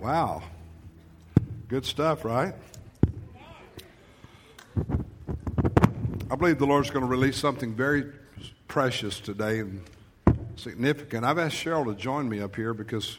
Wow. Good stuff, right? I believe the Lord's going to release something very precious today and significant. I've asked Cheryl to join me up here because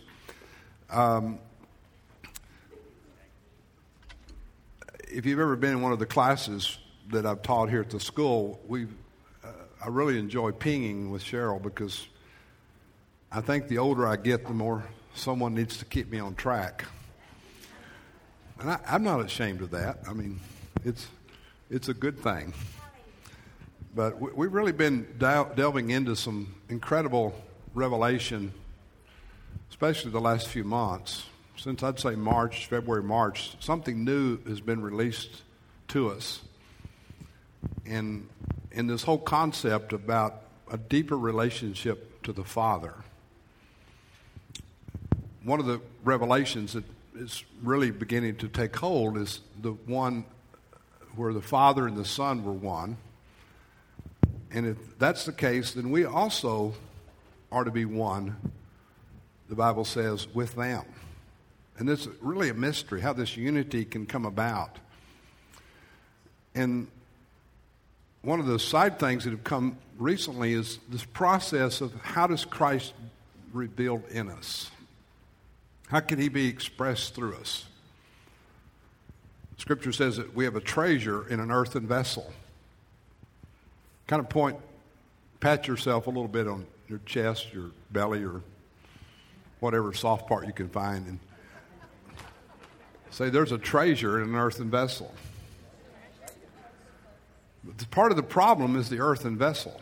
if you've ever been in one of the classes that I've taught here at the school, I really enjoy pinging with Cheryl because I think the older I get, the more someone needs to keep me on track. And I'm not ashamed of that. I mean, it's a good thing. But we've really been delving into some incredible revelation, especially the last few months. Since I'd say February, March, something new has been released to us. And in this whole concept about a deeper relationship to the Father. One of the revelations that is really beginning to take hold is the one where the Father and the Son were one. And if that's the case, then we also are to be one, the Bible says, with them. And it's really a mystery how this unity can come about. And one of the side things that have come recently is this process of how does Christ revealed in us? How can he be expressed through us? Scripture says that we have a treasure in an earthen vessel. Kind of pat yourself a little bit on your chest, your belly, or whatever soft part you can find, and say there's a treasure in an earthen vessel. But part of the problem is the earthen vessel.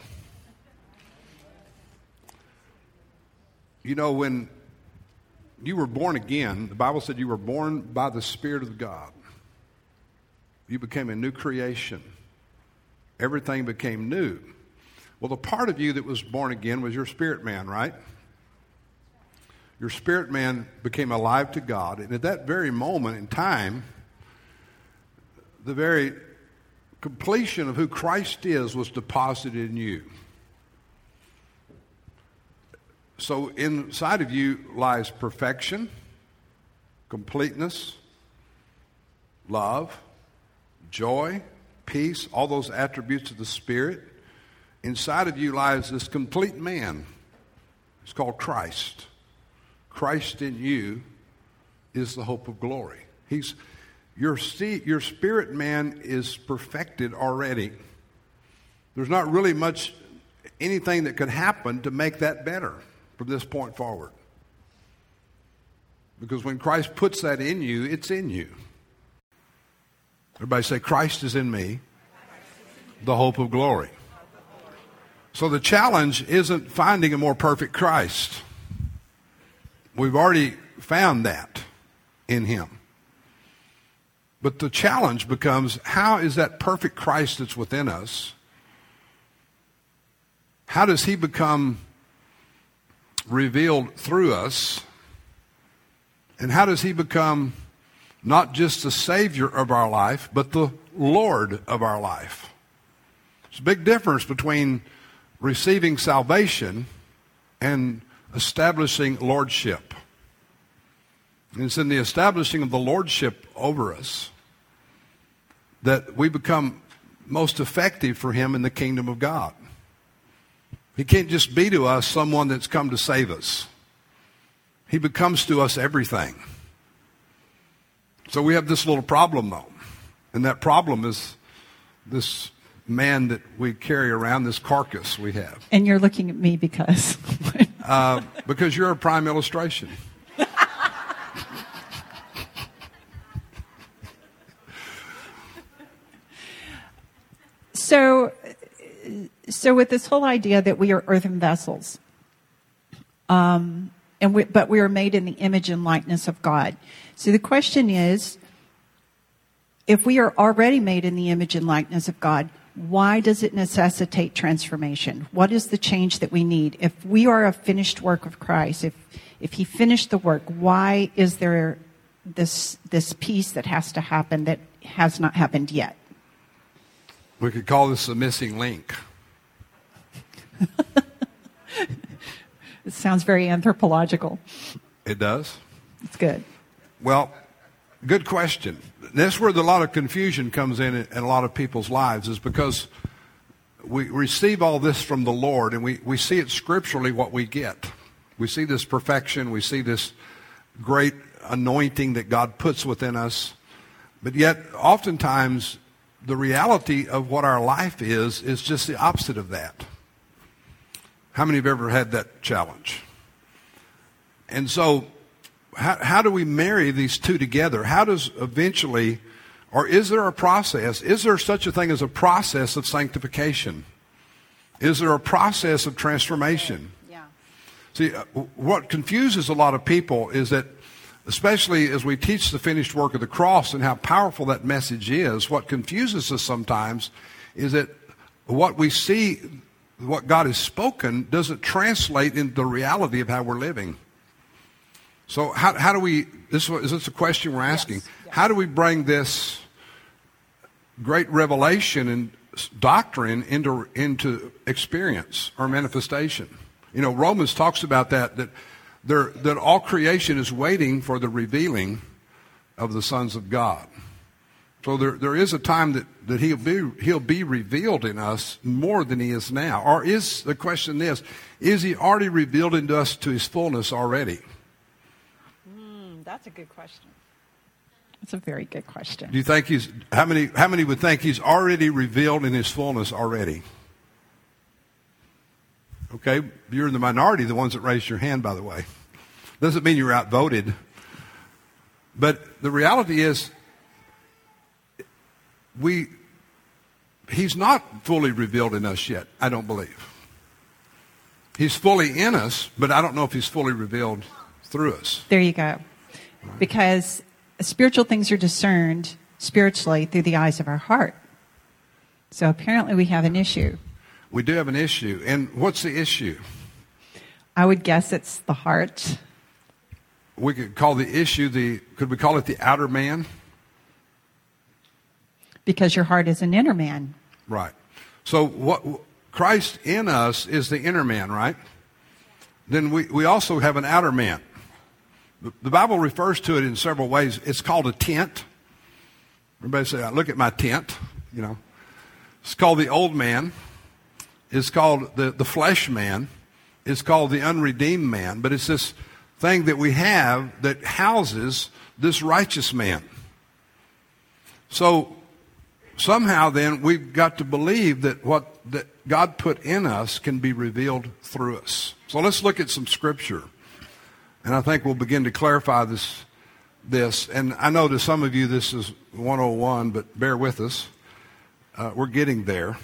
You know, when you were born again, the Bible said you were born by the Spirit of God. You became a new creation. Everything became new. Well, the part of you that was born again was your spirit man, right? Your spirit man became alive to God. And at that very moment in time, the very completion of who Christ is was deposited in you. So inside of you lies perfection, completeness, love, joy, peace, all those attributes of the Spirit. Inside of you lies this complete man. It's called Christ. Christ in you is the hope of glory. Your spirit man is perfected already. There's not really much anything that could happen to make that better from this point forward. Because when Christ puts that in you, it's in you. Everybody say, Christ is in me, the hope of glory. So the challenge isn't finding a more perfect Christ. We've already found that in him. But the challenge becomes, how is that perfect Christ that's within us, how does he become revealed through us? And how does he become not just the Savior of our life, but the Lord of our life? There's a big difference between receiving salvation and establishing lordship. And it's in the establishing of the lordship over us that we become most effective for him in the kingdom of God. He can't just be to us someone that's come to save us. He becomes to us everything. So we have this little problem, though. And that problem is this man that we carry around, this carcass we have. And you're looking at me because? Because you're a prime illustration. So with this whole idea that we are earthen vessels, but we are made in the image and likeness of God. So the question is, if we are already made in the image and likeness of God, why does it necessitate transformation? What is the change that we need? If we are a finished work of Christ, if he finished the work, why is there this piece that has to happen that has not happened yet? We could call this the missing link. It sounds very anthropological. It does. It's good. Well, good question. That's where a lot of confusion comes in a lot of people's lives, is because we receive all this from the Lord, and we see it scripturally what we get. We see this perfection. We see this great anointing that God puts within us. But yet, oftentimes, the reality of what our life is just the opposite of that. How many have ever had that challenge? And so, how do we marry these two together? How does eventually, or is there a process? Is there such a thing as a process of sanctification? Is there a process of transformation? Yeah. See, what confuses a lot of people is that, especially as we teach the finished work of the cross and how powerful that message is, what confuses us sometimes is that what we see, what God has spoken, doesn't translate into the reality of how we're living. So how do we, is this a question we're asking? Yes. Yes. How do we bring this great revelation and doctrine into experience or manifestation? You know, Romans talks about that all creation is waiting for the revealing of the sons of God. So there is a time that he'll be revealed in us more than he is now. Or is the question this, is he already revealed into us to his fullness already? That's a good question. That's a very good question. Do you think how many would think he's already revealed in his fullness already? Okay, you're in the minority, the ones that raised your hand, by the way. Doesn't mean you're outvoted. But the reality is, he's not fully revealed in us yet, I don't believe. He's fully in us, but I don't know if he's fully revealed through us. There you go. Because spiritual things are discerned spiritually through the eyes of our heart. So apparently we have an issue. We do have an issue. And what's the issue? I would guess it's the heart. We could call the issue could we call it the outer man? Because your heart is an inner man. Right. So what Christ in us is the inner man, right? Then we also have an outer man. The Bible refers to it in several ways. It's called a tent. Everybody say, look at my tent. You know, it's called the old man. It's called the flesh man. It's called the unredeemed man. But it's this thing that we have that houses this righteous man. So somehow then we've got to believe that what that God put in us can be revealed through us. So let's look at some scripture. And I think we'll begin to clarify this. And I know to some of you this is 101, but bear with us. We're getting there.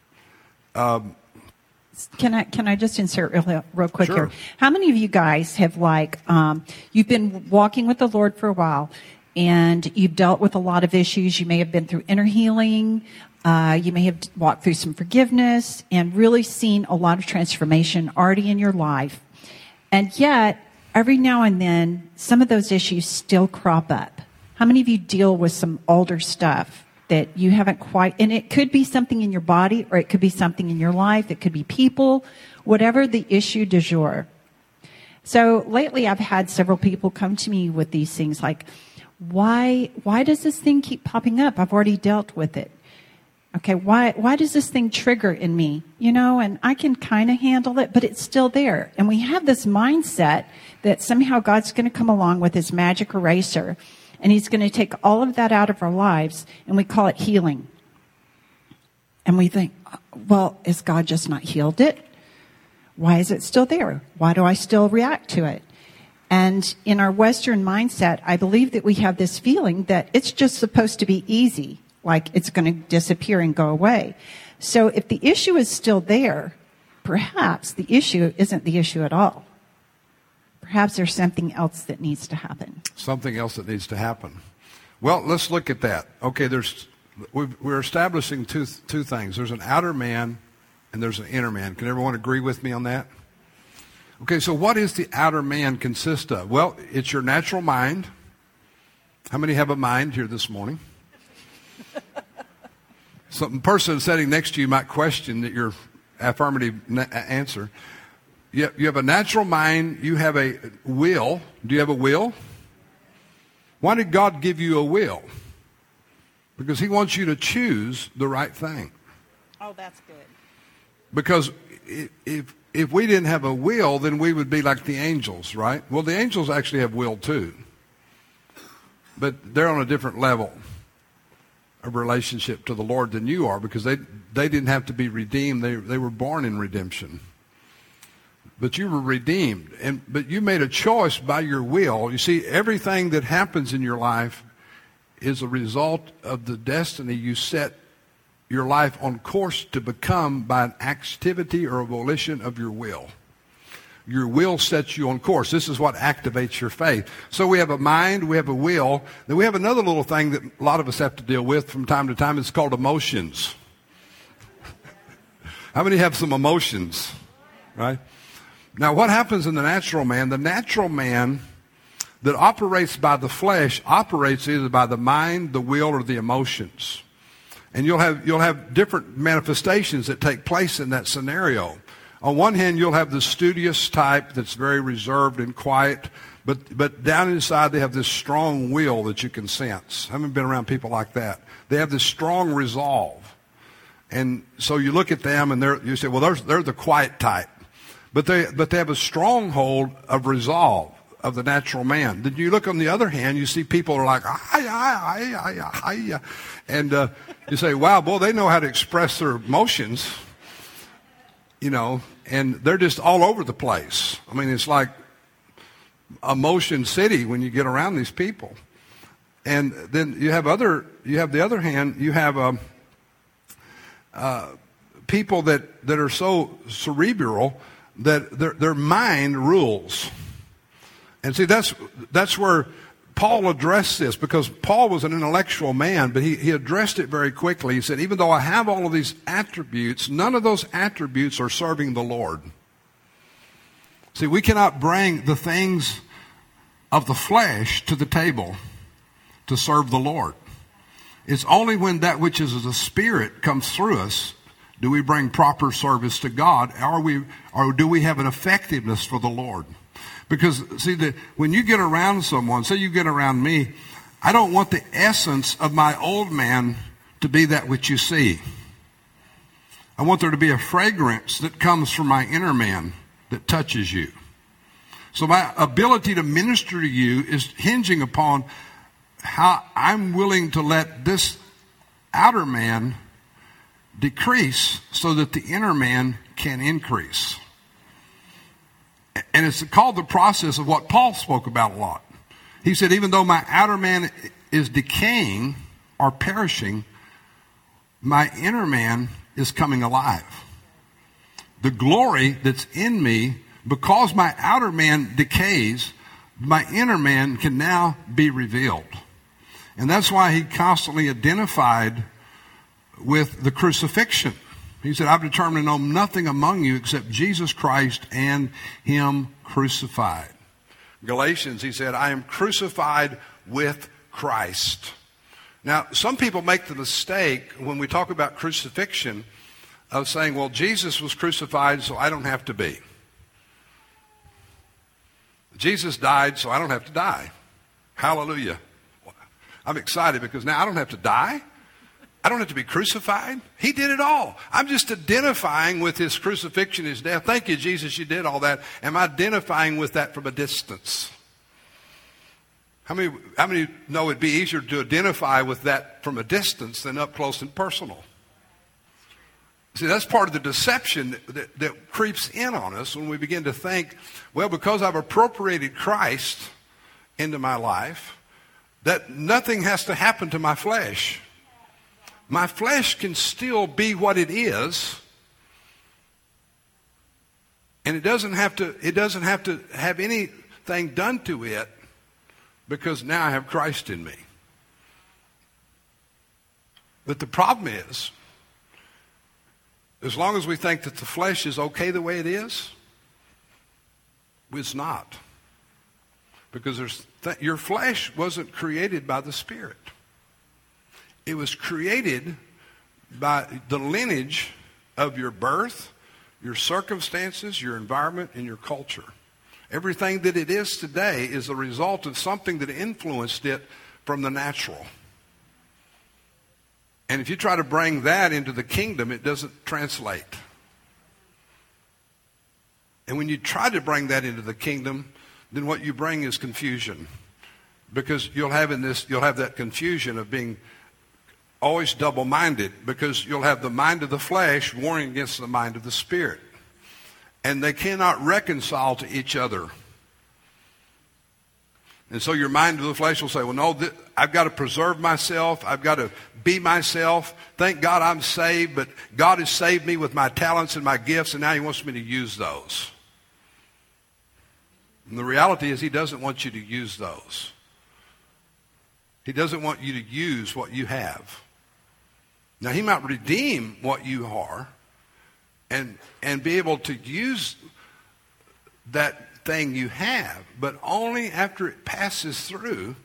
Can I just insert real quick Sure. here? How many of you guys have you've been walking with the Lord for a while, and you've dealt with a lot of issues? You may have been through inner healing. You may have walked through some forgiveness and really seen a lot of transformation already in your life. And yet, every now and then, some of those issues still crop up. How many of you deal with some older stuff that you haven't quite, and it could be something in your body, or it could be something in your life, it could be people, whatever the issue du jour. So lately I've had several people come to me with these things like, why does this thing keep popping up? I've already dealt with it. Okay, why does this thing trigger in me? You know, and I can kind of handle it, but it's still there. And we have this mindset that somehow God's going to come along with his magic eraser, and he's going to take all of that out of our lives, and we call it healing. And we think, well, is God just not healed it? Why is it still there? Why do I still react to it? And in our Western mindset, I believe that we have this feeling that it's just supposed to be easy, like it's going to disappear and go away. So if the issue is still there, perhaps the issue isn't the issue at all. Perhaps there's something else that needs to happen. Something else that needs to happen. Well, let's look at that. Okay, we're establishing two things. There's an outer man and there's an inner man. Can everyone agree with me on that? Okay, so what is the outer man consist of? Well, it's your natural mind. How many have a mind here this morning? Some person sitting next to you might question that your affirmative answer. You have a natural mind. You have a will. Do you have a will? Why did God give you a will? Because he wants you to choose the right thing. Oh, that's good. Because if we didn't have a will, then we would be like the angels, right? Well, the angels actually have will too. But they're on a different level of relationship to the Lord than you are, because they didn't have to be redeemed. They were born in redemption. But you were redeemed. But you made a choice by your will. You see, everything that happens in your life is a result of the destiny you set your life on course to become by an activity or a volition of your will. Your will sets you on course. This is what activates your faith. So we have a mind, we have a will, then we have another little thing that a lot of us have to deal with from time to time. It's called emotions. How many have some emotions? Right? Now, what happens in the natural man? The natural man that operates by the flesh operates either by the mind, the will, or the emotions. And you'll have different manifestations that take place in that scenario. On one hand, you'll have the studious type that's very reserved and quiet, but down inside they have this strong will that you can sense. I haven't been around people like that. They have this strong resolve. And so you look at them and you say, well, they're the quiet type. But they have a stronghold of resolve of the natural man. Then you look on the other hand, you see people are like, and you say, wow, boy, they know how to express their emotions, and they're just all over the place. I mean, it's like emotion city when you get around these people. And then you have the other hand, you have people that are so cerebral that their mind rules. And see, that's where Paul addressed this, because Paul was an intellectual man, but he addressed it very quickly. He said, even though I have all of these attributes, none of those attributes are serving the Lord. See, we cannot bring the things of the flesh to the table to serve the Lord. It's only when that which is of the Spirit comes through us do we bring proper service to God, or do we have an effectiveness for the Lord. Because, see, when you get around someone, say you get around me, I don't want the essence of my old man to be that which you see. I want there to be a fragrance that comes from my inner man that touches you. So my ability to minister to you is hinging upon how I'm willing to let this outer man decrease so that the inner man can increase. And it's called the process of what Paul spoke about a lot. He said, even though my outer man is decaying or perishing, my inner man is coming alive. The glory that's in me, because my outer man decays, my inner man can now be revealed. And that's why he constantly identified with the crucifixion. He said, I've determined to know nothing among you except Jesus Christ and him crucified. Galatians, he said, I am crucified with Christ. Now, some people make the mistake when we talk about crucifixion of saying, well, Jesus was crucified, so I don't have to be. Jesus died, so I don't have to die. Hallelujah. I'm excited because now I don't have to die. I don't have to be crucified. He did it all. I'm just identifying with his crucifixion, his death. Thank you, Jesus, you did all that. I'm identifying with that from a distance. How many know it'd be easier to identify with that from a distance than up close and personal? See, that's part of the deception that creeps in on us when we begin to think, well, because I've appropriated Christ into my life, that nothing has to happen to my flesh. My flesh can still be what it is, and it doesn't have to have anything done to it, because now I have Christ in me. But the problem is, as long as we think that the flesh is okay the way it is, it's not. Because your flesh wasn't created by the Spirit. It was created by the lineage of your birth, your circumstances, your environment, and your culture. Everything that it is today is a result of something that influenced it from the natural. And if you try to bring that into the kingdom, it doesn't translate. And when you try to bring that into the kingdom, then what you bring is confusion. Because you'll have that confusion of being always double-minded, because you'll have the mind of the flesh warring against the mind of the spirit. And they cannot reconcile to each other. And so your mind of the flesh will say, well, no, I've got to preserve myself. I've got to be myself. Thank God I'm saved, but God has saved me with my talents and my gifts, and now he wants me to use those. And the reality is he doesn't want you to use those. He doesn't want you to use what you have. Now, he might redeem what you are and be able to use that thing you have, but only after it passes through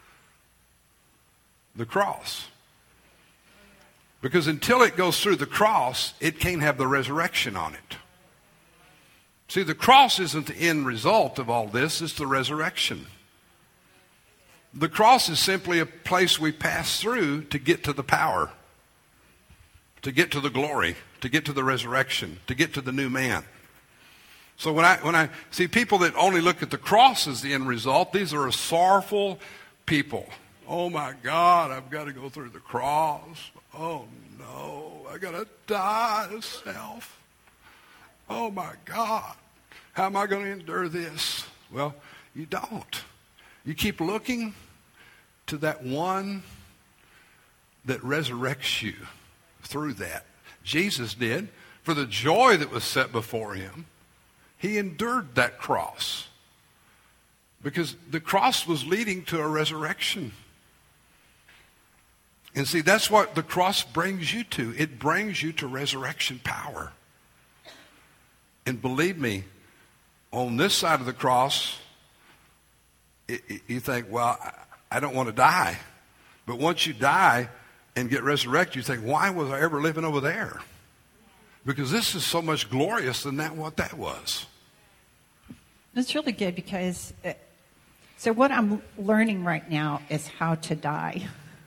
the cross. Because until it goes through the cross, it can't have the resurrection on it. See, the cross isn't the end result of all this, it's the resurrection. The cross is simply a place we pass through to get to the power, to get to the glory, to get to the resurrection, to get to the new man. So when I see people that only look at the cross as the end result, these are a sorrowful people. Oh my God, I've got to go through the cross. Oh no, I got to die to self. Oh my God, how am I going to endure this? Well, you don't. You keep looking to that one that resurrects you through that. Jesus did. For the joy that was set before him, he endured that cross. Because the cross was leading to a resurrection. And see, that's what the cross brings you to. It brings you to resurrection power. And believe me, on this side of the cross, you think, well, I don't want to die. But once you die and get resurrected, you think, why was I ever living over there? Because this is so much glorious than what that was. It's really good because, so what I'm learning right now is how to die.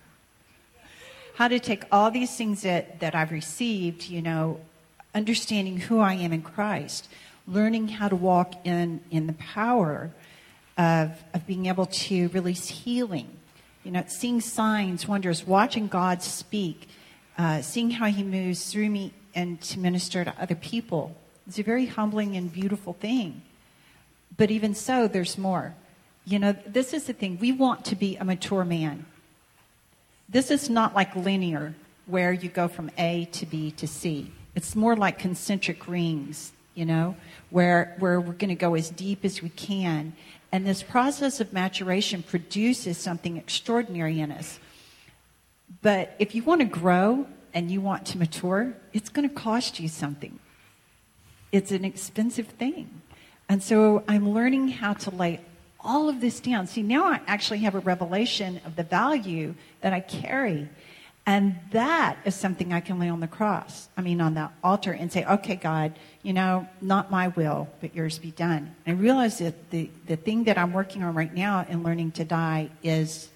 How to take all these things that I've received, understanding who I am in Christ, learning how to walk in the power of being able to release healing, seeing signs, wonders, watching God speak, seeing how he moves through me and to minister to other people. It's a very humbling and beautiful thing. But even so, there's more. This is the thing. We want to be a mature man. This is not like linear, where you go from A to B to C. It's more like concentric rings, where we're going to go as deep as we can. And this process of maturation produces something extraordinary in us. But if you want to grow and you want to mature, it's going to cost you something. It's an expensive thing. And so I'm learning how to lay all of this down. See, now I actually have a revelation of the value that I carry. And that is something I can lay on the cross. on the altar and say, okay, God, not my will, but yours be done. And I realize that the thing that I'm working on right now in learning to die is,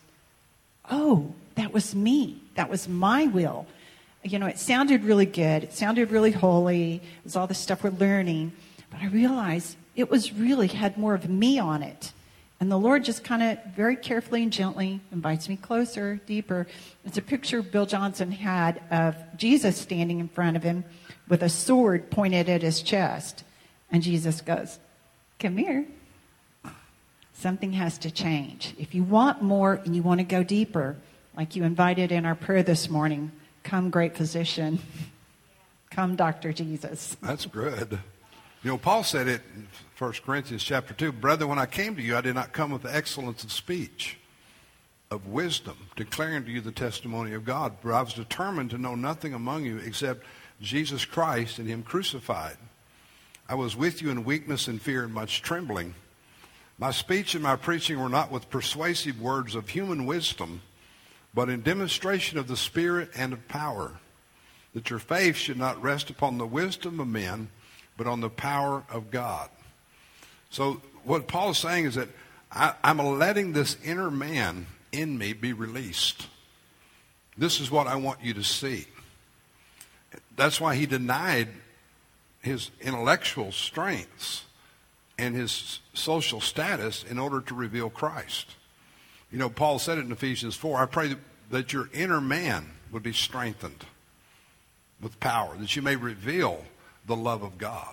oh, that was me. That was my will. It sounded really good. It sounded really holy. It was all the stuff we're learning. But I realized it was really had more of me on it. And the Lord just kind of very carefully and gently invites me closer, deeper. It's a picture Bill Johnson had of Jesus standing in front of him with a sword pointed at his chest. And Jesus goes, come here. Something has to change. If you want more and you want to go deeper, like you invited in our prayer this morning, come great physician. Come Dr. Jesus. That's good. Paul said it in 1 Corinthians chapter 2, brethren, when I came to you, I did not come with the excellence of speech, of wisdom, declaring to you the testimony of God. For I was determined to know nothing among you except Jesus Christ and him crucified. I was with you in weakness and fear and much trembling. My speech and my preaching were not with persuasive words of human wisdom, but in demonstration of the Spirit and of power, that your faith should not rest upon the wisdom of men, but on the power of God. So what Paul is saying is that I'm letting this inner man in me be released. This is what I want you to see. That's why he denied his intellectual strengths and his social status in order to reveal Christ. You know, Paul said it in Ephesians 4, I pray that your inner man would be strengthened with power, that you may reveal the love of God.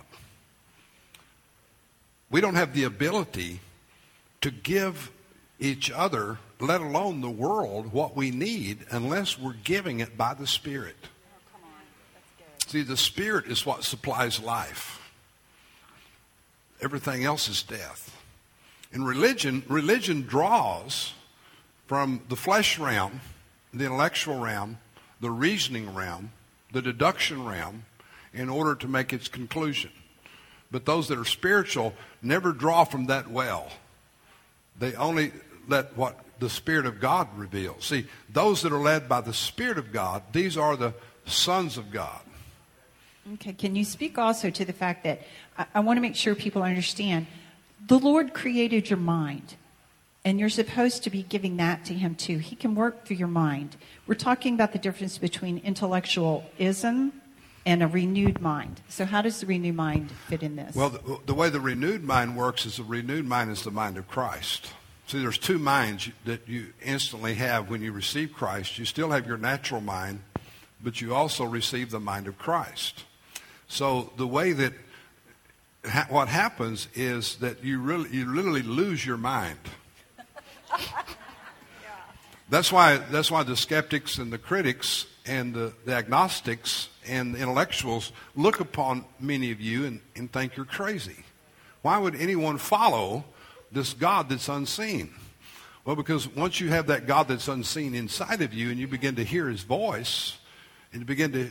We don't have the ability to give each other, let alone the world, what we need unless we're giving it by the Spirit. Oh, come on. That's good. See, the Spirit is what supplies life. Everything else is death. In religion draws from the flesh realm, the intellectual realm, the reasoning realm, the deduction realm, in order to make its conclusion. But those that are spiritual never draw from that well. They only let what the Spirit of God reveals. See, those that are led by the Spirit of God, these are the sons of God. Okay, can you speak also to the fact that I want to make sure people understand the Lord created your mind, and you're supposed to be giving that to Him too. He can work through your mind. We're talking about the difference between intellectualism and a renewed mind. So how does the renewed mind fit in this? Well, the way the renewed mind works is the renewed mind is the mind of Christ. See, there's two minds that you instantly have when you receive Christ. You still have your natural mind, but you also receive the mind of Christ. So the way that what happens is that you literally lose your mind. That's why the skeptics and the critics and the agnostics and the intellectuals look upon many of you and think you're crazy. Why would anyone follow this God that's unseen? Well, because once you have that God that's unseen inside of you and you begin to hear His voice and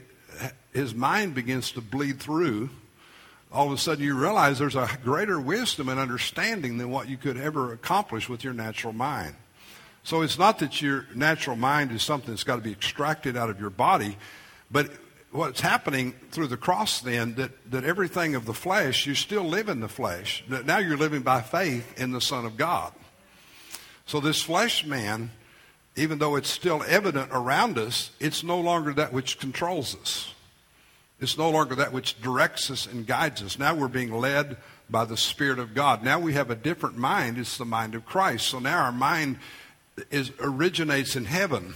His mind begins to bleed through, all of a sudden you realize there's a greater wisdom and understanding than what you could ever accomplish with your natural mind. So it's not that your natural mind is something that's got to be extracted out of your body, but what's happening through the cross then, that everything of the flesh, you still live in the flesh. Now you're living by faith in the Son of God. So this flesh man, even though it's still evident around us, it's no longer that which controls us. It's no longer that which directs us and guides us. Now we're being led by the Spirit of God. Now we have a different mind. It's the mind of Christ. So now our mind originates in heaven.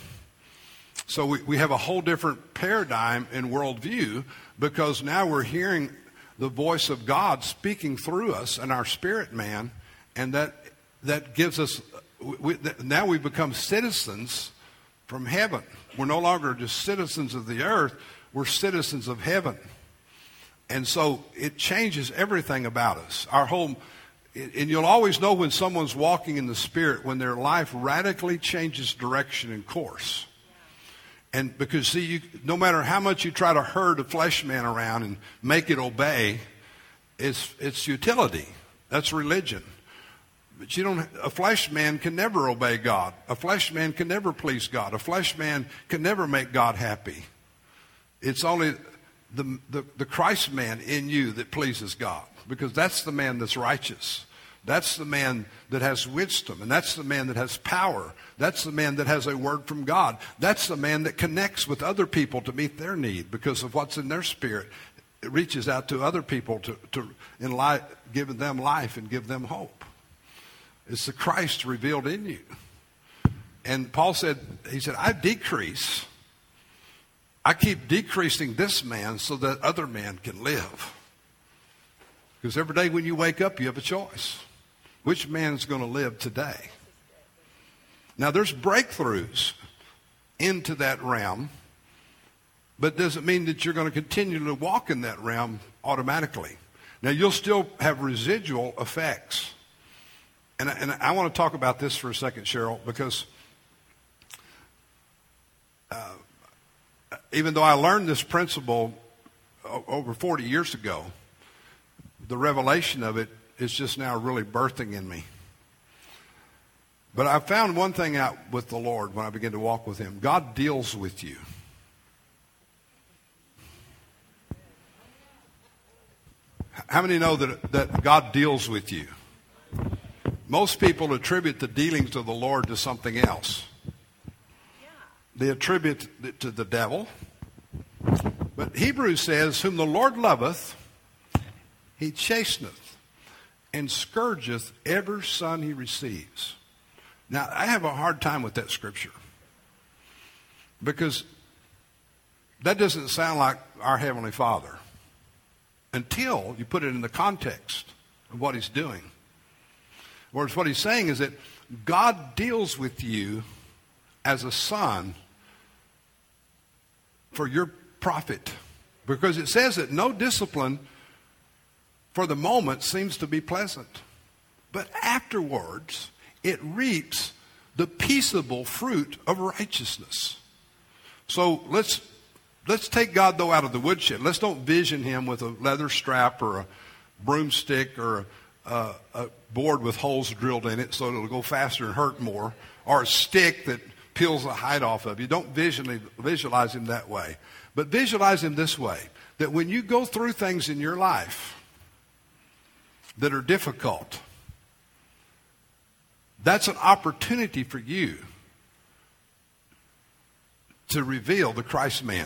So we have a whole different paradigm and worldview because now we're hearing the voice of God speaking through us and our spirit man, and that gives us, now we become citizens from heaven. We're no longer just citizens of the earth, we're citizens of heaven. And so it changes everything about us. And you'll always know when someone's walking in the Spirit, when their life radically changes direction and course. And because, see, no matter how much you try to herd a flesh man around and make it obey, it's utility. That's religion. But a flesh man can never obey God. A flesh man can never please God. A flesh man can never make God happy. It's only the Christ man in you that pleases God, because that's the man that's righteous. That's the man that has wisdom, and that's the man that has power. That's the man that has a word from God. That's the man that connects with other people to meet their need because of what's in their spirit. It reaches out to other people to give them life and give them hope. It's the Christ revealed in you. And Paul said, I decrease. I keep decreasing this man so that other man can live. Because every day when you wake up, you have a choice. Which man's going to live today? Now, there's breakthroughs into that realm, but doesn't mean that you're going to continue to walk in that realm automatically. Now, you'll still have residual effects. And I want to talk about this for a second, Cheryl, because even though I learned this principle over 40 years ago, the revelation of it is just now really birthing in me. But I found one thing out with the Lord when I began to walk with Him. God deals with you. How many know that God deals with you? Most people attribute the dealings of the Lord to something else. They attribute it to the devil. But Hebrews says, whom the Lord loveth, he chasteneth and scourgeth every son he receives. Now, I have a hard time with that scripture because that doesn't sound like our Heavenly Father until you put it in the context of what he's doing. Whereas what he's saying is that God deals with you as a son for your profit. Because it says that no discipline for the moment seems to be pleasant. But afterwards, it reaps the peaceable fruit of righteousness. So let's take God, though, out of the woodshed. Let's don't vision him with a leather strap or a broomstick or a board with holes drilled in it so it'll go faster and hurt more, or a stick that peels the hide off of you. Don't visualize him that way. But visualize him this way, that when you go through things in your life that are difficult, that's an opportunity for you to reveal the Christ man.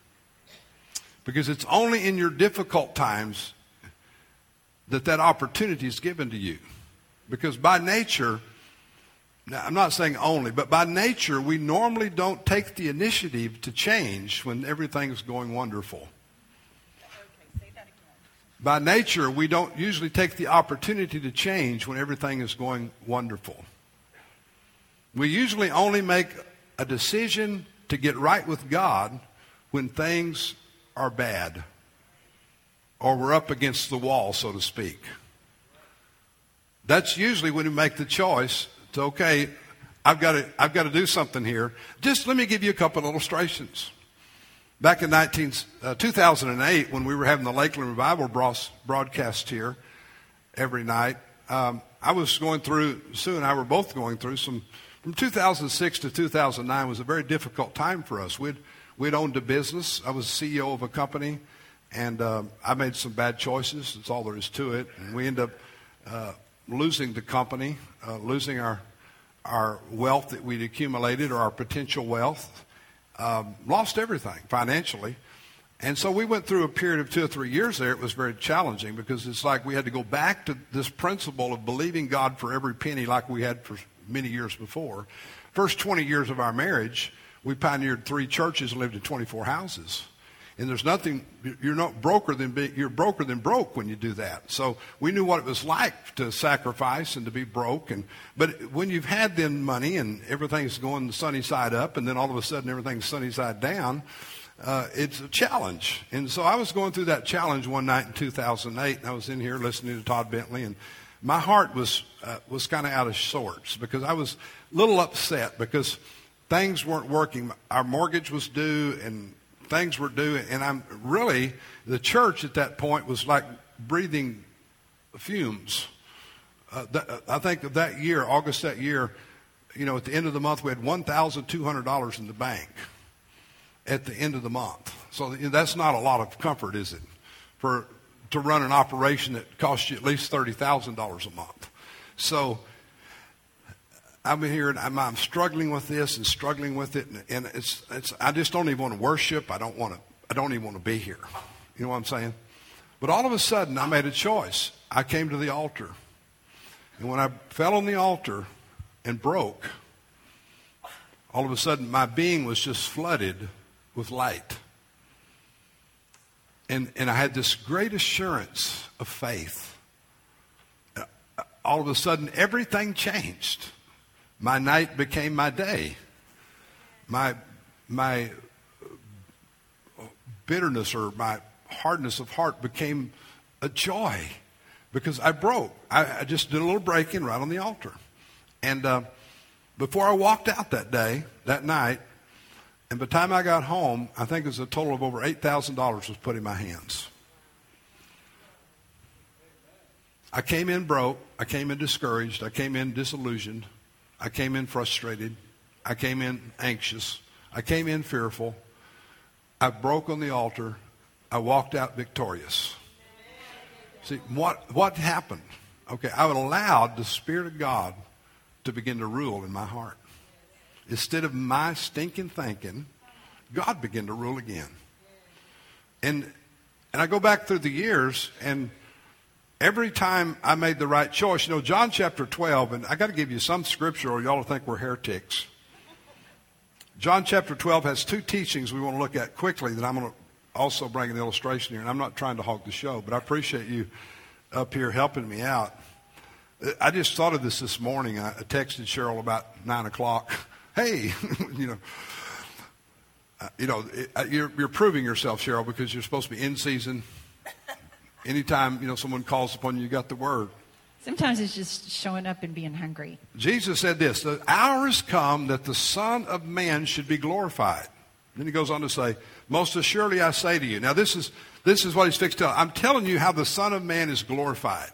Because it's only in your difficult times that opportunity is given to you. Because by nature, now I'm not saying only, but by nature, we normally don't take the initiative to change when everything's going wonderful. Okay, say that again. By nature, we don't usually take the opportunity to change when everything is going wonderful. We usually only make a decision to get right with God when things are bad, or we're up against the wall, so to speak. That's usually when we make the choice to, okay, I've got to do something here. Just let me give you a couple of illustrations. Back in 2008, when we were having the Lakeland Revival broadcast here every night, I was going through, Sue and I were both going through some, from 2006 to 2009 was a very difficult time for us. We'd owned a business. I was CEO of a company, and I made some bad choices. That's all there is to it. And we ended up losing the company, losing our wealth that we'd accumulated, or our potential wealth. Lost everything financially. And so we went through a period of 2 or 3 years there. It was very challenging because it's like we had to go back to this principle of believing God for every penny like we had for many years before. First 20 years of our marriage, we pioneered 3 churches and lived in 24 houses. And there's nothing, you're broker than broke when you do that. So we knew what it was like to sacrifice and to be broke. But when you've had then money and everything's going the sunny side up, and then all of a sudden everything's sunny side down, it's a challenge. And so I was going through that challenge one night in 2008, and I was in here listening to Todd Bentley, and my heart was kind of out of sorts because I was a little upset because things weren't working. Our mortgage was due, and things were due, and the church at that point was like breathing fumes. I think of that year, August that year, at the end of the month, we had $1,200 in the bank at the end of the month. So that's not a lot of comfort, is it? To run an operation that costs you at least $30,000 a month. So I'm here and I'm struggling with this and struggling with it, and it's I just don't even want to worship. I don't even want to be here. You know what I'm saying? But all of a sudden, I made a choice. I came to the altar, and when I fell on the altar and broke, all of a sudden my being was just flooded with light, and I had this great assurance of faith. All of a sudden, everything changed. My night became my day. My bitterness or my hardness of heart became a joy because I broke. I just did a little break-in right on the altar. And before I walked out that night, and by the time I got home, I think it was a total of over $8,000 was put in my hands. I came in broke. I came in discouraged. I came in disillusioned. I came in frustrated. I came in anxious. I came in fearful. I broke on the altar. I walked out victorious. See, what happened? Okay, I allowed the Spirit of God to begin to rule in my heart. Instead of my stinking thinking, God began to rule again. And I go back through the years, and every time I made the right choice, John chapter 12, and I got to give you some scripture or y'all will think we're heretics. John chapter 12 has two teachings we want to look at quickly that I'm going to also bring an illustration here. And I'm not trying to hog the show, but I appreciate you up here helping me out. I just thought of this morning. I texted Cheryl about 9 o'clock. Hey, you're proving yourself, Cheryl, because you're supposed to be in season. Anytime, someone calls upon you, you got the word. Sometimes it's just showing up and being hungry. Jesus said this, the hour has come that the Son of Man should be glorified. Then he goes on to say, most assuredly I say to you. Now this is what he's fixed to tell. I'm telling you how the Son of Man is glorified.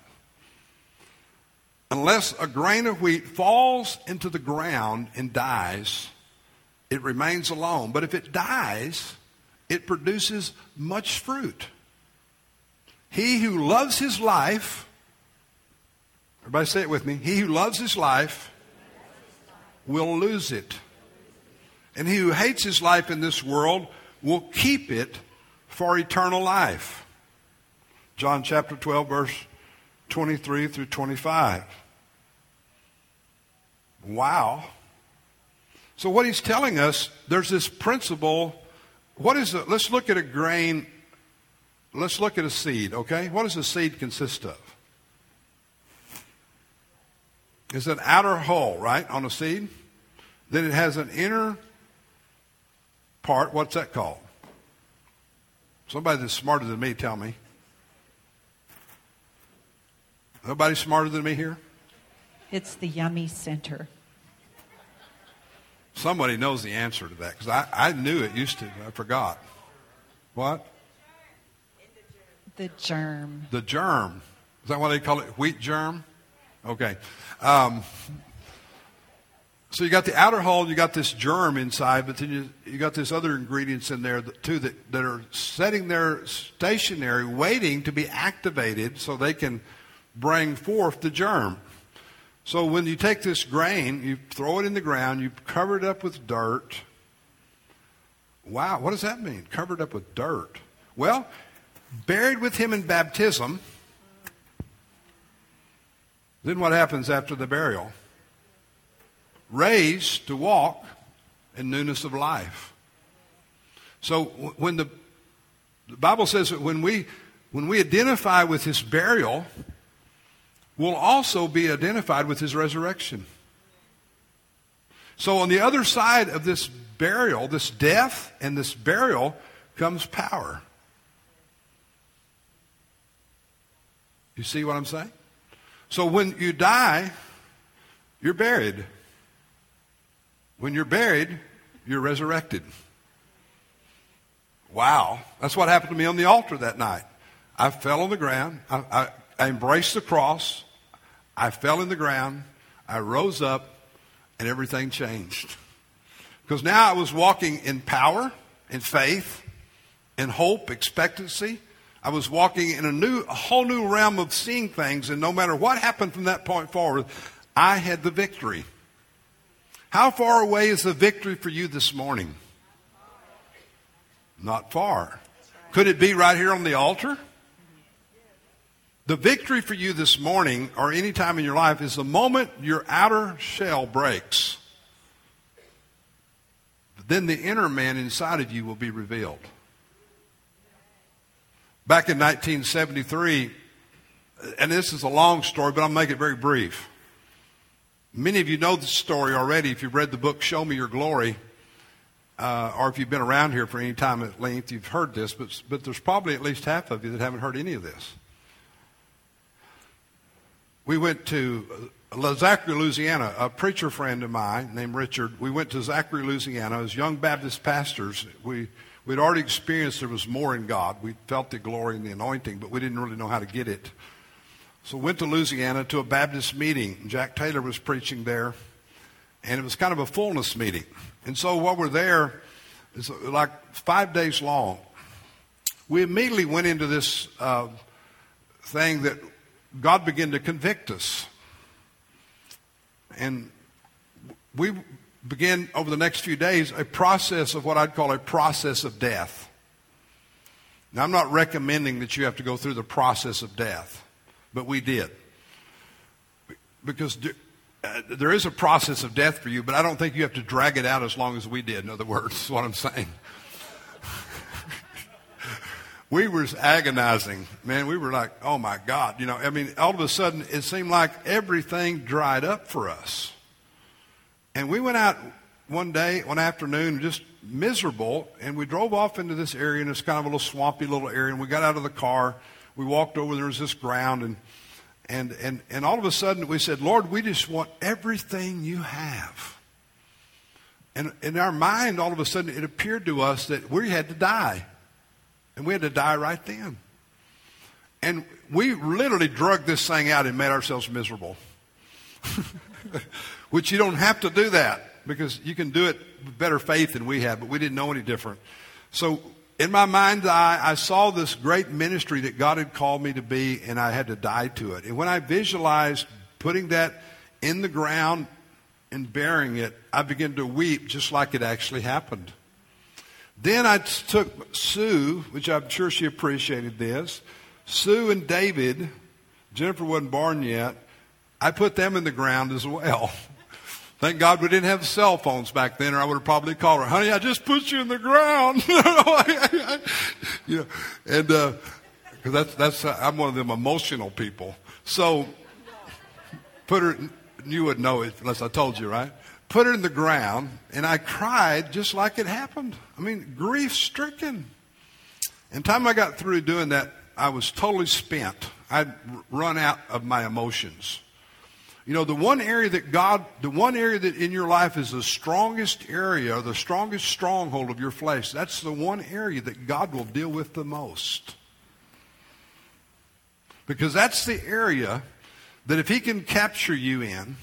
Unless a grain of wheat falls into the ground and dies, it remains alone. But if it dies, it produces much fruit. He who loves his life, everybody say it with me, he who loves his life will lose it. And he who hates his life in this world will keep it for eternal life. John chapter 12, verse 23 through 25. Wow. So what he's telling us, there's this principle. What is it? Let's look at a grain. Let's look at a seed, okay? What does a seed consist of? It's an outer hull, right, on a seed. Then it has an inner part. What's that called? Somebody that's smarter than me, tell me. Nobody smarter than me here? It's the yummy center. Somebody knows the answer to that, because I knew it used to. I forgot. What? The germ. The germ. Is that what they call it? Wheat germ? Okay. So you got the outer hull, you got this germ inside, but then you got this other ingredients in there too that are sitting there stationary, waiting to be activated so they can bring forth the germ. So when you take this grain, you throw it in the ground, you cover it up with dirt. Wow, what does that mean? Covered up with dirt. Well, buried with him in baptism. Then what happens after the burial? Raised to walk in newness of life. So when the Bible says that when we identify with his burial, we'll also be identified with his resurrection. So on the other side of this burial, this death and this burial, comes power. You see what I'm saying? So when you die, you're buried. When you're buried, you're resurrected. Wow. That's what happened to me on the altar that night. I fell on the ground. I embraced the cross. I fell in the ground. I rose up, and everything changed. Because now I was walking in power, in faith, in hope, expectancy. I was walking in a whole new realm of seeing things, and no matter what happened from that point forward, I had the victory. How far away is the victory for you this morning? Not far. Could it be right here on the altar? The victory for you this morning or any time in your life is the moment your outer shell breaks. Then the inner man inside of you will be revealed. Back in 1973, and this is a long story, but I'll make it very brief. Many of you know the story already if you've read the book Show Me Your Glory, or if you've been around here for any time at length, you've heard this, but there's probably at least half of you that haven't heard any of this. We went to Zachary, Louisiana. A preacher friend of mine named Richard, we went to Zachary, Louisiana. As young Baptist pastors, we'd already experienced there was more in God. We felt the glory and the anointing, but we didn't really know how to get it. So we went to Louisiana to a Baptist meeting. Jack Taylor was preaching there, and it was kind of a fullness meeting. And so while we're there, it's like 5 days long. We immediately went into this thing that God began to convict us. And we began over the next few days a process of what I'd call a process of death. Now, I'm not recommending that you have to go through the process of death, but we did. Because there is a process of death for you, but I don't think you have to drag it out as long as we did, in other words, is what I'm saying. We were agonizing. Man, we were like, oh my God. You know, I mean, all of a sudden, it seemed like everything dried up for us. And we went out one afternoon, just miserable, and we drove off into this area, and it's kind of a little swampy little area, and we got out of the car. We walked over, there was this ground, and all of a sudden we said, Lord, we just want everything you have. And in our mind, all of a sudden, it appeared to us that we had to die. And we had to die right then. And we literally drug this thing out and made ourselves miserable. Which you don't have to do that, because you can do it with better faith than we have, but we didn't know any different. So in my mind's eye, I saw this great ministry that God had called me to be, and I had to die to it. And when I visualized putting that in the ground and burying it, I began to weep just like it actually happened. Then I took Sue, which I'm sure she appreciated this. Sue and David, Jennifer wasn't born yet, I put them in the ground as well. Thank God we didn't have cell phones back then, or I would have probably called her, honey, I just put you in the ground. You know, and because I'm one of them emotional people. So put her, you would know it unless I told you, right? Put her in the ground, and I cried just like it happened. I mean, grief-stricken. And time I got through doing that, I was totally spent. I'd run out of my emotions. You know, the one area that in your life is the strongest area, or the strongest stronghold of your flesh, that's the one area that God will deal with the most. Because that's the area that if he can capture you in,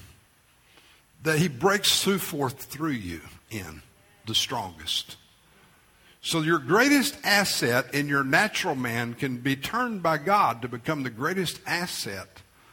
that he breaks forth through you in the strongest. So your greatest asset in your natural man can be turned by God to become the greatest asset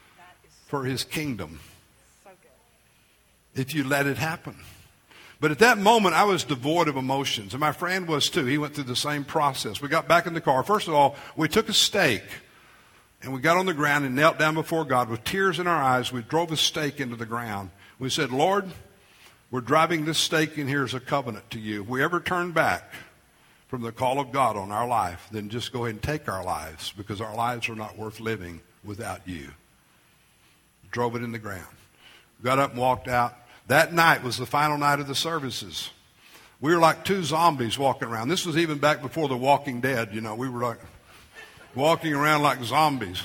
for his kingdom. So good. If you let it happen. But at that moment, I was devoid of emotions. And my friend was too. He went through the same process. We got back in the car. First of all, we took a stake. And we got on the ground and knelt down before God with tears in our eyes. We drove a stake into the ground. We said, Lord, we're driving this stake in here as a covenant to you. If we ever turn back from the call of God on our life, then just go ahead and take our lives, because our lives are not worth living without you. Drove it in the ground. Got up and walked out. That night was the final night of the services. We were like two zombies walking around. This was even back before The Walking Dead. You know, we were like walking around like zombies.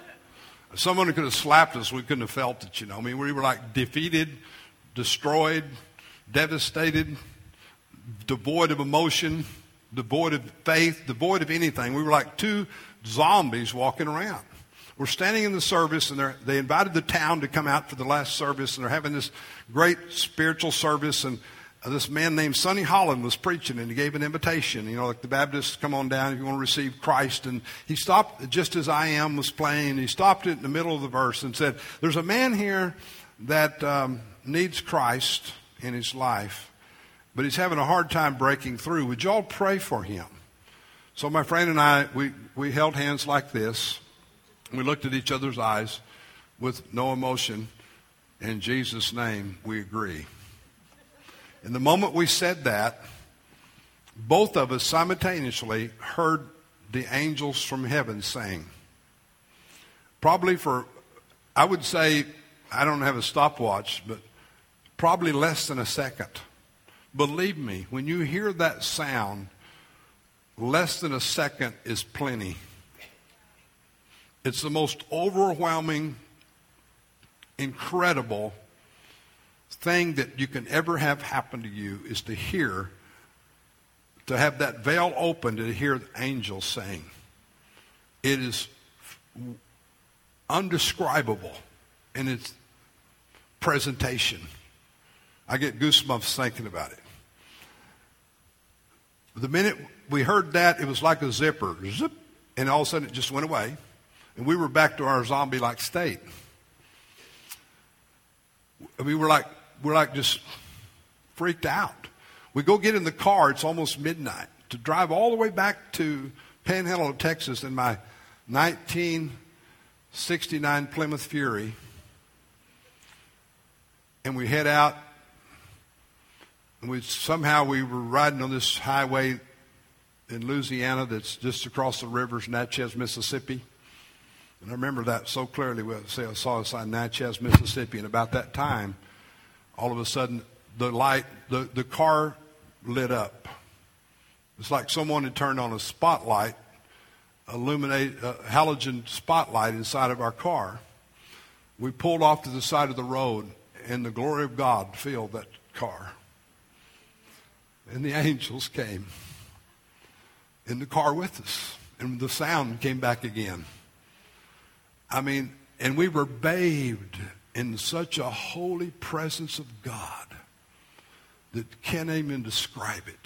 Someone could have slapped us, we couldn't have felt it, you know. I mean, we were like defeated, destroyed, devastated, devoid of emotion, devoid of faith, devoid of anything. We were like two zombies walking around. We're standing in the service, and they invited the town to come out for the last service, and they're having this great spiritual service, and this man named Sonny Holland was preaching, and he gave an invitation. You know, like the Baptists, come on down if you want to receive Christ. And he stopped just as I Am was playing. He stopped it in the middle of the verse and said, there's a man here that needs Christ in his life, but he's having a hard time breaking through. Would you all pray for him? So my friend and I, we held hands like this. We looked at each other's eyes with no emotion. In Jesus' name, we agree. And the moment we said that, both of us simultaneously heard the angels from heaven saying, probably for, I would say, I don't have a stopwatch, but probably less than a second. Believe me, when you hear that sound, less than a second is plenty. It's the most overwhelming, incredible thing that you can ever have happen to you, is to have that veil open, to hear the angels saying. It is undescribable in its presentation. I get goosebumps thinking about it. The minute we heard that, it was like a zipper, zip, and all of a sudden it just went away. And we were back to our zombie-like state. We were like just freaked out. We go get in the car. It's almost midnight to drive all the way back to Panhandle, Texas in my 1969 Plymouth Fury. And we head out. And somehow we were riding on this highway in Louisiana that's just across the rivers, Natchez, Mississippi. And I remember that so clearly. I saw us on Natchez, Mississippi, and about that time, all of a sudden, the car lit up. It's like someone had turned on a spotlight, a halogen spotlight inside of our car. We pulled off to the side of the road, and the glory of God filled that car. And the angels came in the car with us, and the sound came back again. I mean, and we were bathed in such a holy presence of God that can't even describe it.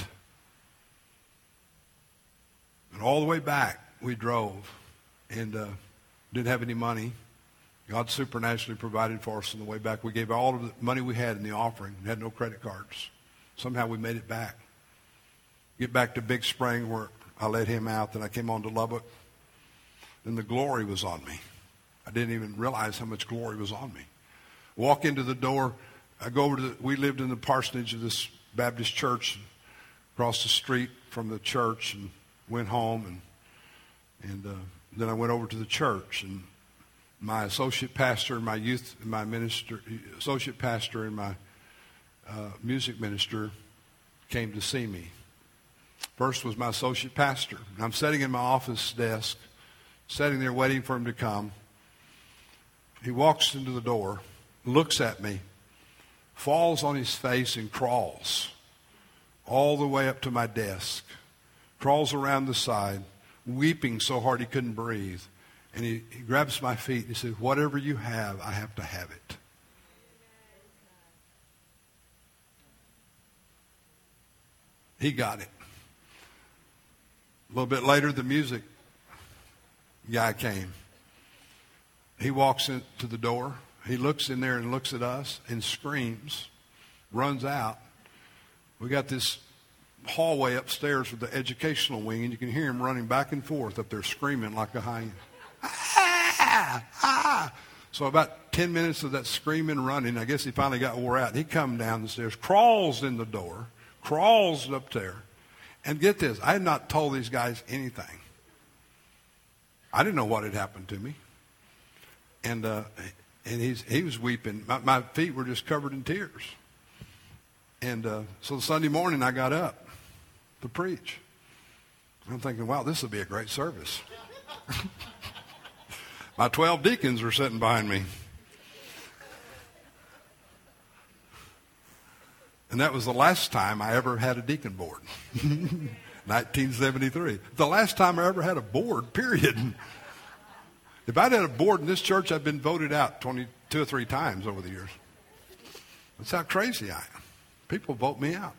And all the way back, we drove and didn't have any money. God supernaturally provided for us on the way back. We gave all of the money we had in the offering. We had no credit cards. Somehow we made it back. Get back to Big Spring where I let him out. Then I came on to Lubbock. And the glory was on me. I didn't even realize how much glory was on me. Walk into the door. I go over to we lived in the parsonage of this Baptist church across the street from the church, and went home, and then I went over to the church, and my associate pastor, my associate pastor and my music minister came to see me. First was my associate pastor. And I'm sitting in my office desk, sitting there waiting for him to come. He walks into the door, looks at me, falls on his face and crawls all the way up to my desk, crawls around the side, weeping so hard he couldn't breathe. And he grabs my feet and he says, "Whatever you have, I have to have it." He got it. A little bit later, the music guy came. He walks into the door. He looks in there and looks at us and screams, runs out. We got this hallway upstairs with the educational wing, and you can hear him running back and forth up there screaming like a hyena. Ah! Ah! So about 10 minutes of that screaming, running, I guess he finally got wore out. He come down the stairs, crawls in the door, crawls up there. And get this, I had not told these guys anything. I didn't know what had happened to me. And he was weeping. My feet were just covered in tears. And so Sunday morning I got up to preach. I'm thinking, wow, this will be a great service. My 12 deacons were sitting behind me. And that was the last time I ever had a deacon board. 1973. The last time I ever had a board, period. If I'd had a board in this church, I'd been voted out 22 or 3 times over the years. That's how crazy I am. People vote me out.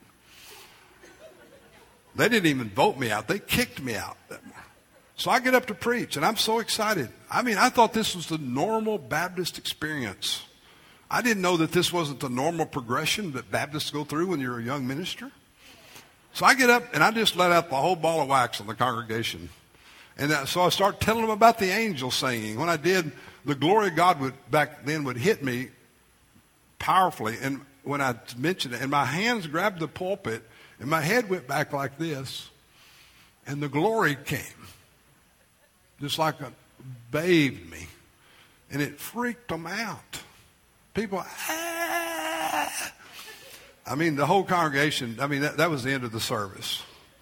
They didn't even vote me out. They kicked me out. So I get up to preach, and I'm so excited. I mean, I thought this was the normal Baptist experience. I didn't know that this wasn't the normal progression that Baptists go through when you're a young minister. So I get up, and I just let out the whole ball of wax on the congregation. And so I start telling them about the angel singing. When I did, the glory of God back then would hit me powerfully. And when I mentioned it, and my hands grabbed the pulpit, and my head went back like this, and the glory came. Just like it bathed me. And it freaked them out. People, ah! I mean, the whole congregation, I mean, that was the end of the service.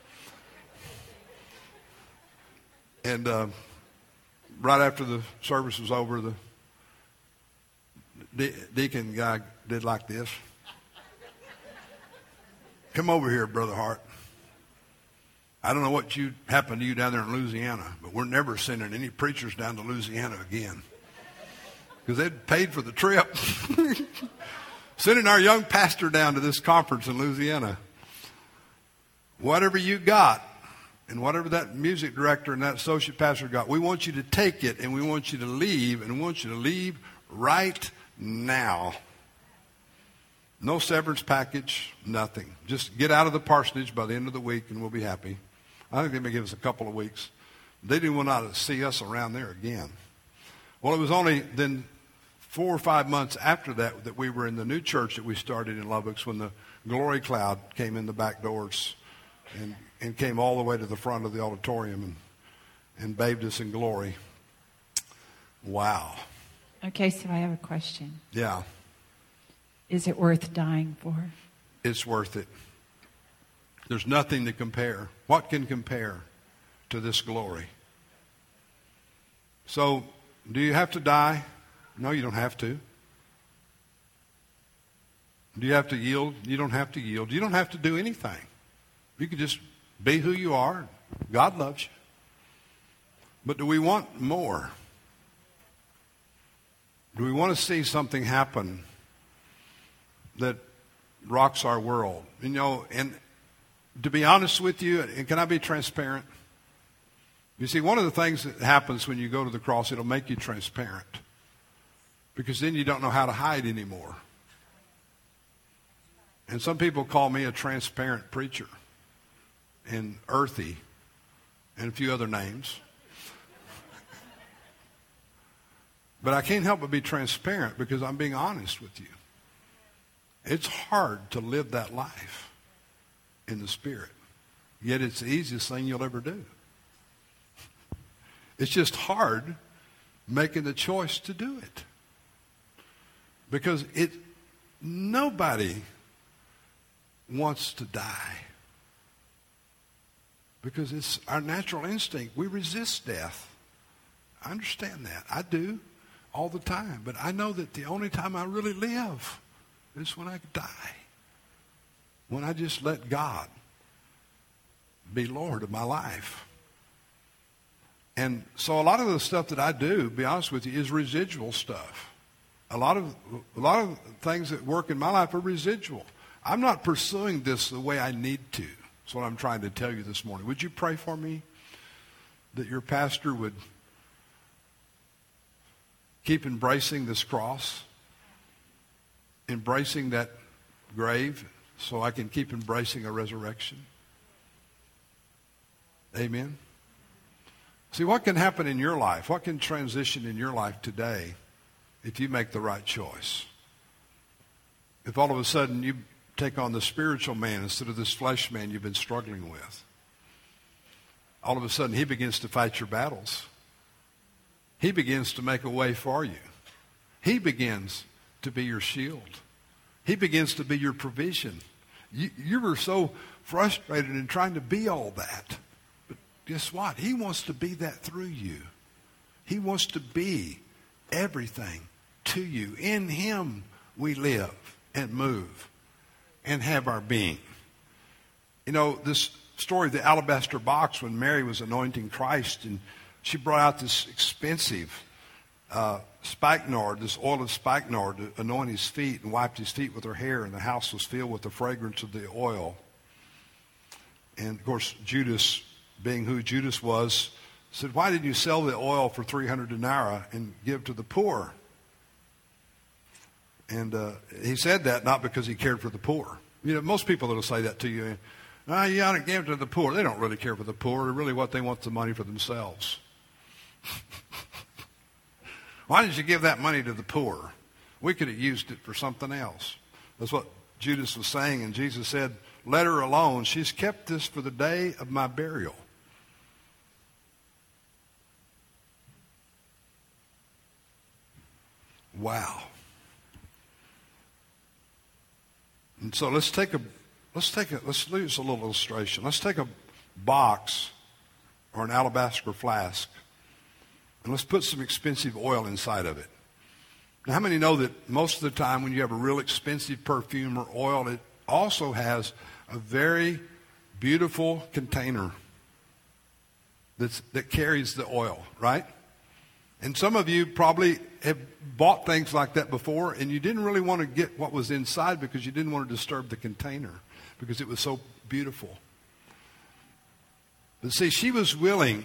And right after the service was over, the deacon guy did like this. "Come over here, Brother Hart. I don't know what happened to you down there in Louisiana, but we're never sending any preachers down to Louisiana again." Because they'd paid for the trip. Sending our young pastor down to this conference in Louisiana. "Whatever you got, And whatever that music director and that associate pastor got, we want you to take it and we want you to leave, and we want you to leave right now. No severance package, nothing. Just get out of the parsonage by the end of the week and we'll be happy. I think they may give us a couple of weeks. They didn't want to see us around there again. Well, it was only then 4 or 5 months after that we were in the new church that we started in Lubbock when the glory cloud came in the back doors and came all the way to the front of the auditorium and bathed us in glory. Wow. Okay, so I have a question. Yeah. Is it worth dying for? It's worth it. There's nothing to compare. What can compare to this glory? So, do you have to die? No, you don't have to. Do you have to yield? You don't have to yield. You don't have to do anything. You can just be who you are. God loves you. But do we want more? Do we want to see something happen that rocks our world? You know, and to be honest with you, and can I be transparent? You see, one of the things that happens when you go to the cross, it'll make you transparent. Because then you don't know how to hide anymore. And some people call me a transparent preacher. And earthy. And a few other names. But I can't help but be transparent because I'm being honest with you. It's hard to live that life in the Spirit. Yet it's the easiest thing you'll ever do. It's just hard making the choice to do it. Because nobody wants to die. Because it's our natural instinct. We resist death. I understand that. I do all the time. But I know that the only time I really live is when I die. When I just let God be Lord of my life. And so a lot of the stuff that I do, to be honest with you, is residual stuff. A lot of things that work in my life are residual. I'm not pursuing this the way I need to. That's what I'm trying to tell you this morning. Would you pray for me that your pastor would keep embracing this cross, embracing that grave, so I can keep embracing a resurrection? Amen. See, what can happen in your life? What can transition in your life today if you make the right choice? If all of a sudden you take on the spiritual man instead of this flesh man you've been struggling with. All of a sudden he begins to fight your battles. He begins to make a way for you. He begins to be your shield. He begins to be your provision. You were so frustrated in trying to be all that. But guess what? He wants to be that through you. He wants to be everything to you. In him we live and move and have our being. You know, this story of the alabaster box when Mary was anointing Christ, and she brought out this expensive spikenard, this oil of spikenard to anoint his feet, and wiped his feet with her hair, and the house was filled with the fragrance of the oil. And of course, Judas, being who Judas was, said, "Why didn't you sell the oil for 300 denarii and give to the poor?" And he said that not because he cared for the poor. You know, most people that will say that to you, "No, you ought to give it to the poor." They don't really care for the poor. Really what they want is the money for themselves. Why didn't you give that money to the poor? We could have used it for something else. That's what Judas was saying. And Jesus said, "Let her alone. She's kept this for the day of my burial." Wow. And so let's use a little illustration. Let's take a box or an alabaster flask and let's put some expensive oil inside of it. Now, how many know that most of the time when you have a real expensive perfume or oil, it also has a very beautiful container that carries the oil, right? And some of you probably have bought things like that before, and you didn't really want to get what was inside because you didn't want to disturb the container because it was so beautiful. But see, she was willing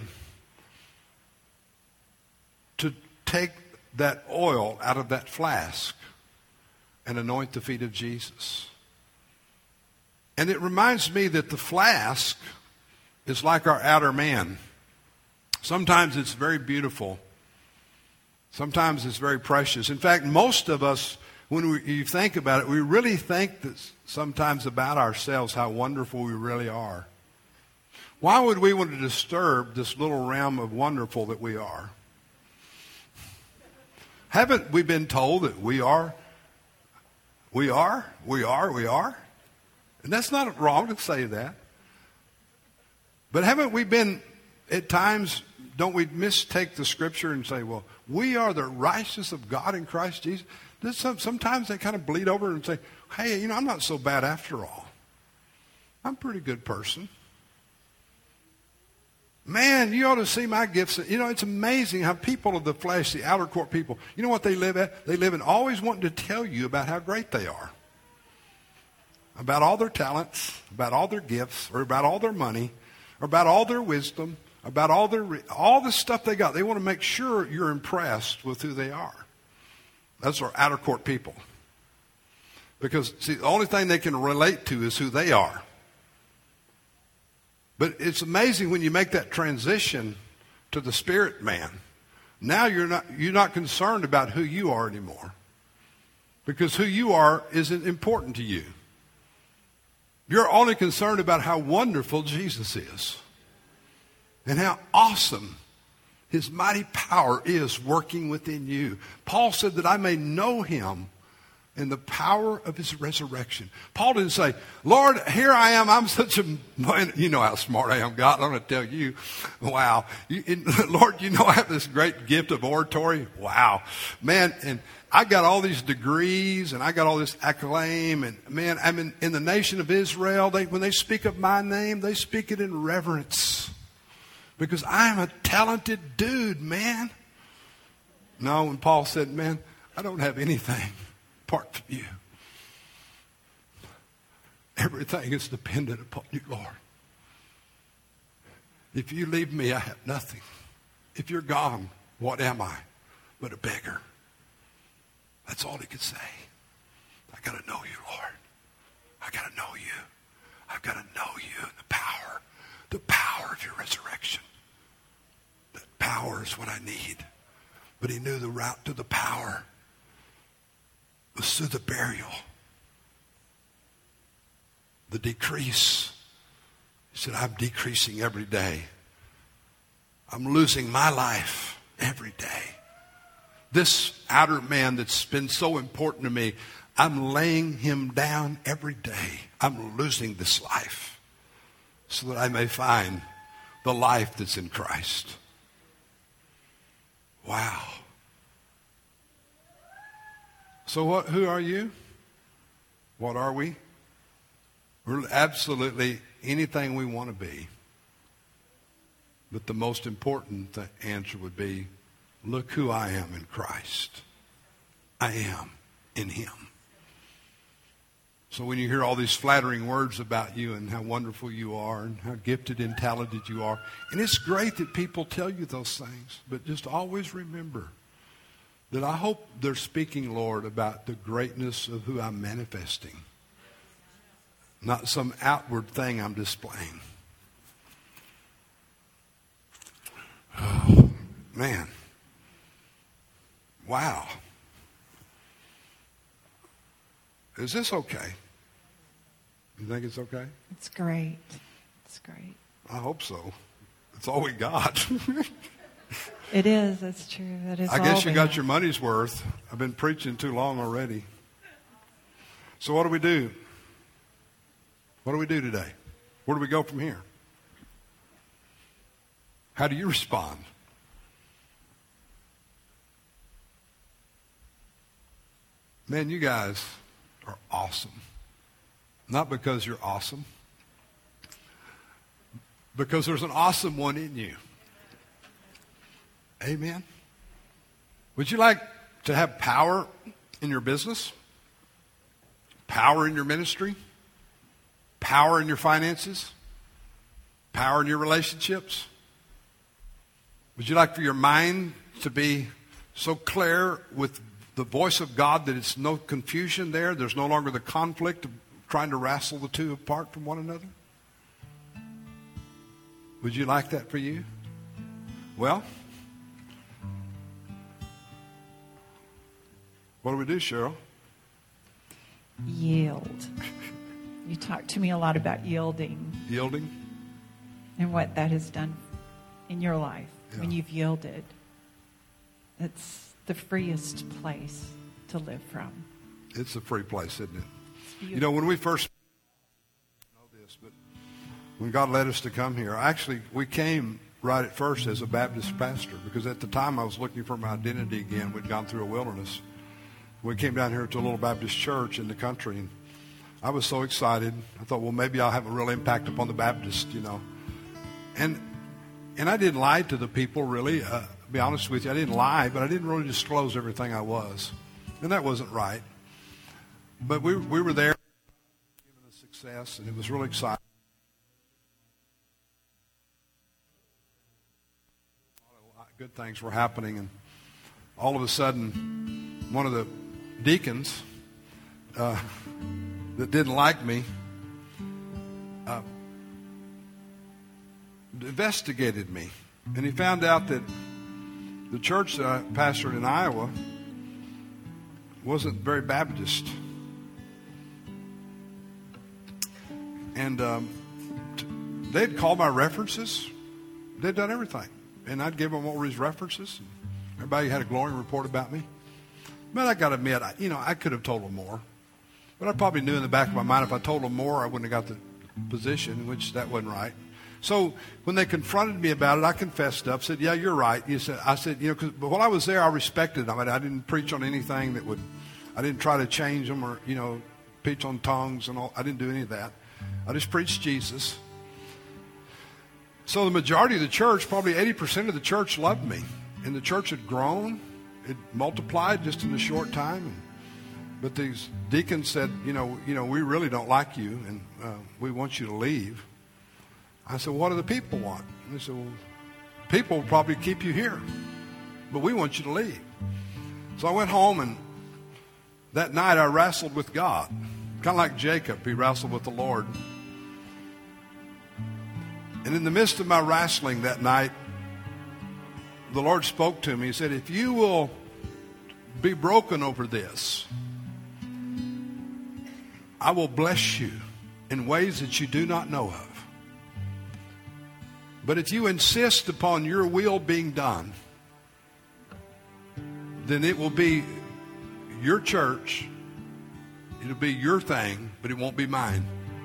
to take that oil out of that flask and anoint the feet of Jesus. And it reminds me that the flask is like our outer man. Sometimes it's very beautiful. Sometimes it's very precious. In fact, most of us, when you think about it, we really think that sometimes about ourselves, how wonderful we really are. Why would we want to disturb this little realm of wonderful that we are? Haven't we been told that we are? And that's not wrong to say that. But haven't we been, at times, don't we mistake the scripture and say, well, we are the righteousness of God in Christ Jesus? Sometimes they kind of bleed over and say, hey, I'm not so bad after all. I'm a pretty good person. Man, you ought to see my gifts. It's amazing how people of the flesh, the outer court people, you know what they live at? They live in always wanting to tell you about how great they are. About all their talents, about all their gifts, or about all their money, or about all their wisdom, about all the stuff they got. They want to make sure you're impressed with who they are. That's our outer court people. Because, see, the only thing they can relate to is who they are. But it's amazing when you make that transition to the spirit man. Now you're not concerned about who you are anymore. Because who you are isn't important to you. You're only concerned about how wonderful Jesus is. And how awesome His mighty power is working within you. Paul said that I may know Him in the power of His resurrection. Paul didn't say, Lord, here I am. I'm such a, you know how smart I am, God. I'm going to tell you, wow. Lord, I have this great gift of oratory. Wow. Man, and I got all these degrees and I got all this acclaim. And man, I'm in the nation of Israel. When they speak of my name, they speak it in reverence. Because I'm a talented dude, man. No, when Paul said, man, I don't have anything apart from you. Everything is dependent upon you, Lord. If you leave me, I have nothing. If you're gone, what am I but a beggar? That's all he could say. I got to know you, Lord. I got to know you. I've got to know you and the power of your resurrection. That power is what I need. But he knew the route to the power was through the burial. The decrease. He said, I'm decreasing every day. I'm losing my life every day. This outer man that's been so important to me, I'm laying him down every day. I'm losing this life so that I may find the life that's in Christ. Wow. So who are you? What are we? We're absolutely anything we want to be. But the most important answer would be, look who I am in Christ. I am in Him. So when you hear all these flattering words about you and how wonderful you are and how gifted and talented you are, and it's great that people tell you those things, but just always remember that I hope they're speaking, Lord, about the greatness of who I'm manifesting, not some outward thing I'm displaying. Oh, man. Wow. Is this okay? You think it's okay? It's great. It's great. I hope so. It's all we got. It is. That's true. That is. I guess you got your money's worth. I've been preaching too long already. So what do we do? What do we do today? Where do we go from here? How do you respond? Man, you guys are awesome. Not because you're awesome, because there's an awesome one in you. Amen. Would you like to have power in your business? Power in your ministry? Power in your finances? power in your relationships? Would you like for your mind to be so clear with the voice of God that it's no confusion there? There's no longer the conflict of trying to wrestle the two apart from one another? Would you like that for you? Well, what do we do, Cheryl? Yield. You talk to me a lot about yielding. Yielding? And what that has done in your life when Yeah. you've yielded. It's the freest place to live from. It's a free place, isn't it? It's You know, when we first know this, but when God led us to come here, actually, we came right at first as a Baptist pastor because at the time I was looking for my identity again. We'd gone through a wilderness. We came down here to a little Baptist church in the country, and I was so excited. I thought, well, maybe I'll have a real impact upon the Baptist, you know. And I didn't lie to the people, really. To be honest with you, I didn't lie, but I didn't really disclose everything I was. And that wasn't right. But we were there, given us success, and it was really exciting. A lot of good things were happening, and all of a sudden, one of the deacons that didn't like me investigated me, and he found out that the church that I pastored in Iowa wasn't very Baptist, and they'd called my references. They'd done everything, and I'd give them all these references, and everybody had a glowing report about me. But I got to admit, I could have told them more. But I probably knew in the back of my mind if I told them more, I wouldn't have got the position, which that wasn't right. So when they confronted me about it, I confessed up, said, yeah, you're right. I said, but while I was there, I respected them. I didn't preach on anything I didn't try to change them or, preach on tongues and all. I didn't do any of that. I just preached Jesus. So the majority of the church, probably 80% of the church loved me. And the church had grown. It multiplied just in a short time. But these deacons said, we really don't like you, and we want you to leave. I said, what do the people want? And they said, well, people will probably keep you here, but we want you to leave. So I went home, and that night I wrestled with God. Kind of like Jacob, he wrestled with the Lord. And in the midst of my wrestling that night, the Lord spoke to me. He said, if you will be broken over this, I will bless you in ways that you do not know of. But if you insist upon your will being done, then it will be your church. It'll be your thing, but it won't be mine.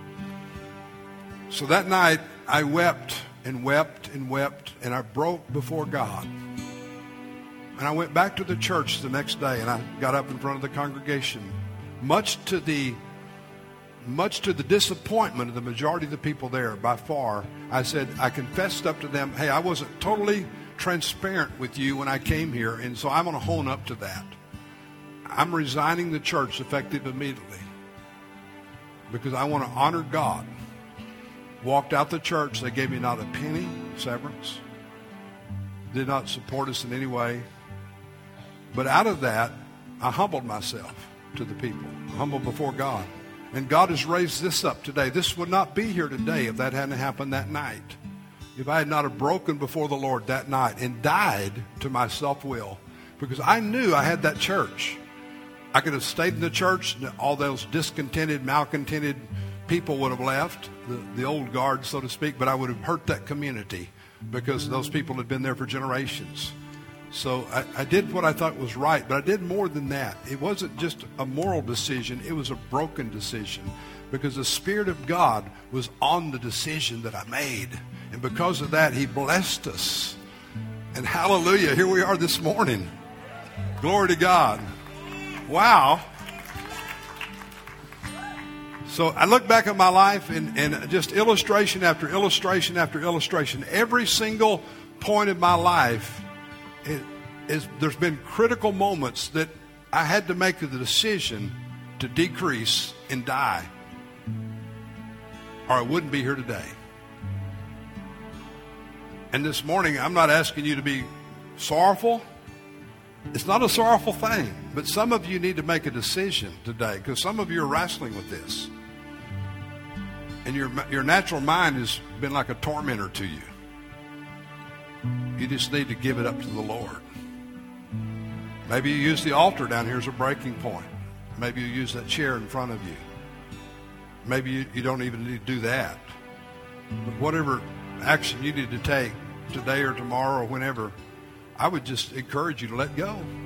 So that night, I wept and wept and wept, and I broke before God. And I went back to the church the next day, and I got up in front of the congregation. Much to the disappointment of the majority of the people there, by far, I said, I confessed up to them, hey, I wasn't totally transparent with you when I came here, and so I'm going to hone up to that. I'm resigning the church effective immediately because I want to honor God. Walked out the church. They gave me not a penny severance. Did not support us in any way. But out of that, I humbled myself to the people. Humbled before God. And God has raised this up today. This would not be here today if that hadn't happened that night. If I had not have broken before the Lord that night and died to my self-will. Because I knew I had that church. I could have stayed in the church. All those discontented, malcontented people would have left. The old guard, so to speak. But I would have hurt that community. Because those people had been there for generations. So I did what I thought was right, but I did more than that. It wasn't just a moral decision, it was a broken decision. Because the Spirit of God was on the decision that I made. And because of that, He blessed us. And hallelujah, here we are this morning. Glory to God. Wow. So I look back at my life and just illustration after illustration after illustration. Every single point of my life, there's been critical moments that I had to make the decision to decrease and die, or I wouldn't be here today. And this morning, I'm not asking you to be sorrowful. It's not a sorrowful thing. But some of you need to make a decision today, because some of you are wrestling with this. And your natural mind has been like a tormentor to you. You just need to give it up to the Lord. Maybe you use the altar down here as a breaking point. Maybe you use that chair in front of you. Maybe you don't even need to do that. But whatever action you need to take today or tomorrow or whenever, I would just encourage you to let go.